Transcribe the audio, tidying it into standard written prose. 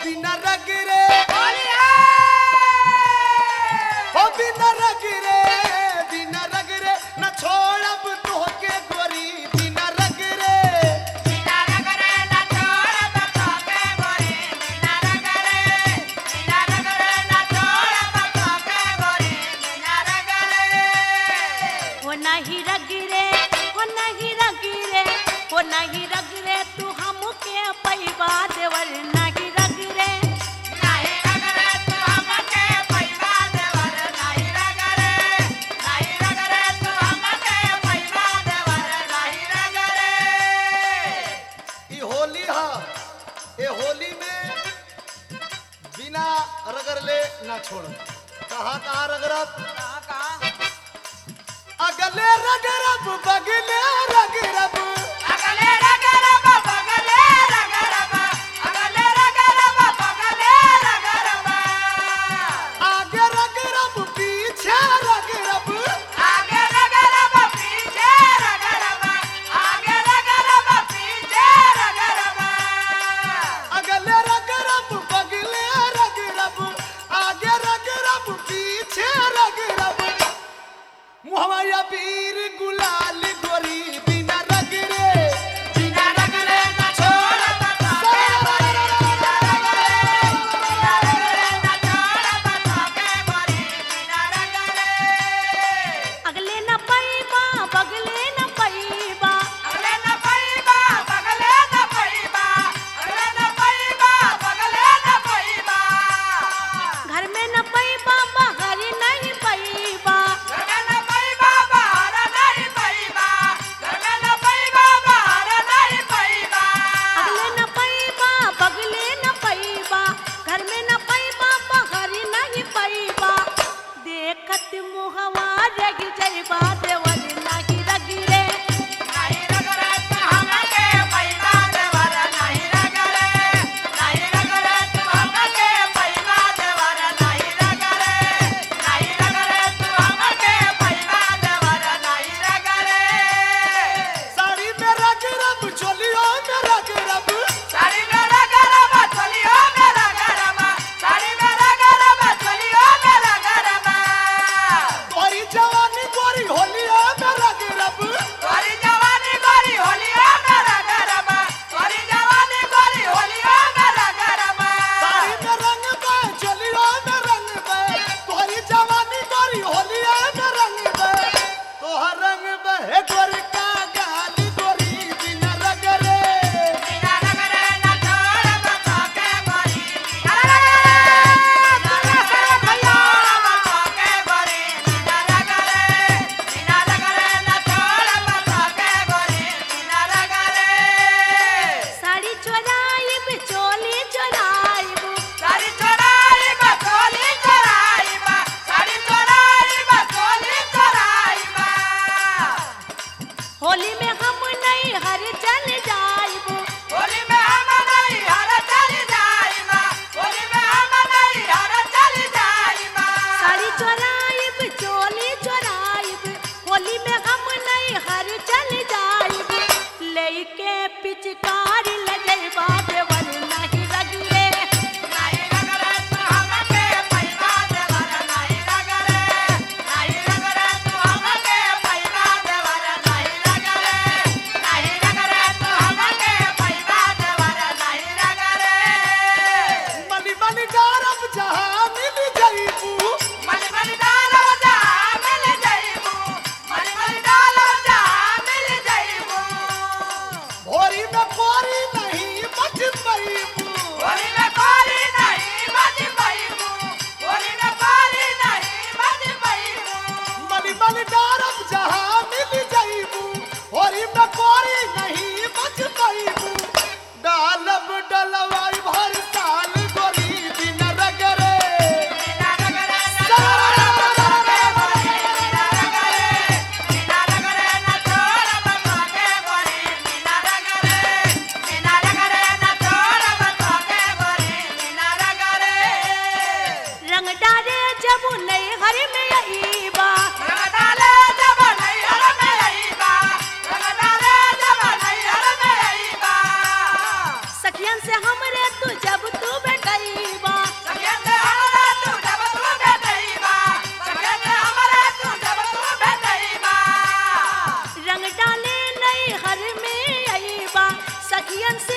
बिना रगरे बिना रगरे न छोड़ब तोहके गोरी बिना रगरे न छोड़ब तोहके गोरी बिना रगरे न छोड़ब तोहके गोरी बिना रगरे वो नहीं रगरे वो नहीं रगरे वो नहीं रगरे तू हमके पैबा देवर नहीं रगरे नहीं रगरे तू हमके पैबा देवर नहीं रगरे तू हमके पैबा देवर नहीं रगरे ई होली हा ए होली में बिना रगड़ले ना छोड़ कहाँ रगड़ब अगले रगड़ब बगले रगड़ब अगले रगरब बगले रगरब अगले रगरब बगले रगरब आगे रगड़ब पीछे रगड़ब आगे रगरब पीछे रगरब आगे रगरब पीछे रगरब अगले रगड़ब बगले रगड़ब आगे रगड़ब पीछे रगड़ब मुहवा या पीर गुलाल गोरी बिना रगड़े बिना रगरे न छोड़ब तोहके गोरी बिना रगरे न छोड़ब तोहके गोरी बिना रगरे अगले न पैबा बगले न पैबा अगले न पैबा बगले न पैबा अगले न पैबा बगले न पैबा घर में न पैबा बाहर नहीं पैबा घर में न पैबा बाहर नहीं पैबा घर में न पैबा बाहर नहीं पैबा अगले न पैबा बगले न पैबा घर में न पैबा बाहर नहीं पैबा देखत मुहवा रग जइबा देवर नहीं रगरे नहीं रगरे तू हमके पैबा देवर नहीं रगरे तू हमके पैबा देवर नहीं रगरे तू हमके पैबा देवर नहीं रगरे साड़ी में रगड़ब चोलियों में रगड़ब साड़ी में रगरब चोलियों में रगरब साड़ी में रगरब चोलियों में रगरब तोरी जवानी गोरी होलियों में रगड़ब तोरी जवानी गोरी होलियों में रगरब तोरी जवानी गोरी होलियों में रगरब साड़ी में रंग बे चोलियों में रंग बे तोरी जवानी गोरी होलियों में रंग बे तोहर रंग बे गोरी का गाल गोरी बिना रगड़े बिना रगरे न छोड़ब तोहके गोरी बिना रगरे भैया तोहके गोरी बिना रगरे न छोड़ब तोहके गोरी बिना रगरे साड़ी चोराइब चोली चोराइब साड़ी चोराइब चोली चोराइब साड़ी चोराइब चोली चोराइब होली में हम नहीं हर चल जाइब होली में हम नहीं हर चल जाइब होली में हम नहीं हर चल जाइब साड़ी चोराइब चोली चोराइब होली में हम नहीं हर चल जाइब लेके पिचकारी लगैबा देवर नहीं रगरे नहीं रगरे तू हमके पैबा देवर नहीं रगरे तू हमके पैबा देवर नहीं रगरे तू हमके पैबा देवर नहीं रगरे मनी मनी गारब जहाँ मिल जाइबू मनी मनी डालो जहाँ मिल जाइबू मनी मनी डालो जहाँ मिल जाइबू भोरी में कोरी न सखियन से